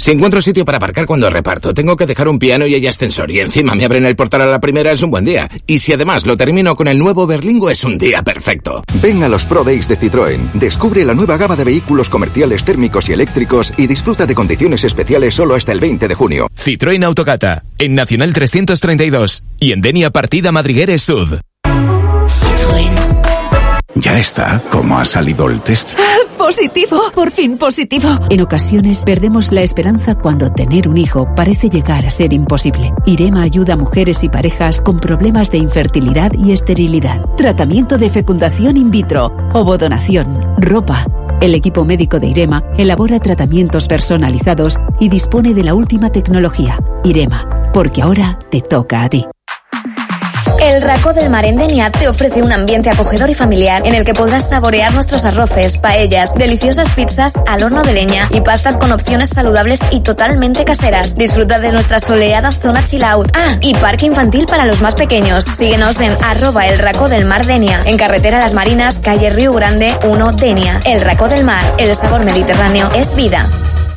Si encuentro sitio para aparcar cuando reparto, tengo que dejar un piano y hay ascensor y encima me abren el portal a la primera, es un buen día. Y si además lo termino con el nuevo Berlingo, es un día perfecto. Ven a los Pro Days de Citroën. Descubre la nueva gama de vehículos comerciales térmicos y eléctricos y disfruta de condiciones especiales solo hasta el 20 de junio. Citroën Autocata, en Nacional 332 y en Denia Partida Madrigueres Sud. Citroën. Ya está. ¿Cómo ha salido el test? Positivo, por fin positivo. En ocasiones perdemos la esperanza cuando tener un hijo parece llegar a ser imposible. Irema ayuda a mujeres y parejas con problemas de infertilidad y esterilidad. Tratamiento de fecundación in vitro, ovodonación, ropa. El equipo médico de Irema elabora tratamientos personalizados y dispone de la última tecnología. Irema, porque ahora te toca a ti. El Racó del Mar en Denia te ofrece un ambiente acogedor y familiar en el que podrás saborear nuestros arroces, paellas, deliciosas pizzas al horno de leña y pastas con opciones saludables y totalmente caseras. Disfruta de nuestra soleada zona chill out. Ah, y parque infantil para los más pequeños. Síguenos en @el Racó del Mar Denia, en carretera Las Marinas, calle Río Grande 1 Denia. El Racó del Mar, el sabor mediterráneo es vida.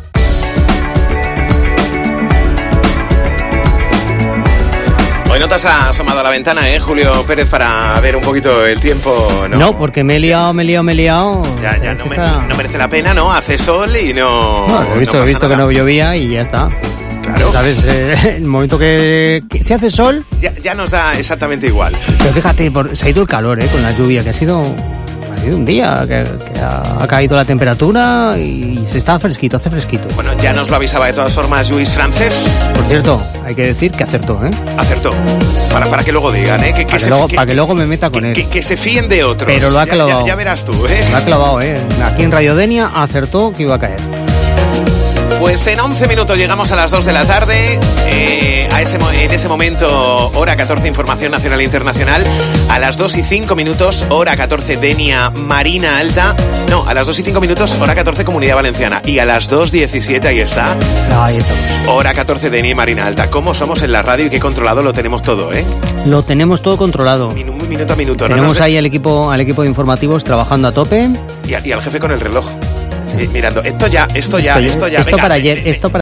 Hoy no te has asomado a la ventana, Julio Pérez, para ver un poquito el tiempo, ¿no? No, porque me he liado. Ya, no merece la pena, ¿no? Hace sol y no... No, he visto que no llovía y ya está. Claro. ¿Sabes? El momento que se hace sol... Ya nos da exactamente igual. Pero fíjate, se ha ido el calor, con la lluvia, que ha sido un día que ha caído la temperatura y se está fresquito, hace fresquito. Bueno, ya nos lo avisaba de todas formas Lluís Francés. Por cierto, hay que decir que acertó, ¿eh? Acertó. Para que luego digan, ¿eh? Para que luego me meta con él. Que se fíen de otros. Pero lo ha clavado. Ya verás tú, ¿eh? Lo ha clavado, ¿eh? Aquí en Radio Denia acertó que iba a caer. Pues en 11 minutos llegamos a las 2 de la tarde. En ese momento, hora 14, información nacional e internacional. A las 2 y 5 minutos, hora 14, Denia Marina Alta. No, a las 2 y 5 minutos, hora 14, Comunidad Valenciana. Y a las 2:17, ahí está. Ahí estamos. Hora 14, Denia y Marina Alta. ¿Cómo somos en la radio y qué controlado lo tenemos todo, eh? Lo tenemos todo controlado. Minuto a minuto. Tenemos ahí al equipo de informativos trabajando a tope. Y al jefe con el reloj. Sí. Mirando, esto ya. Esto venga, para ayer,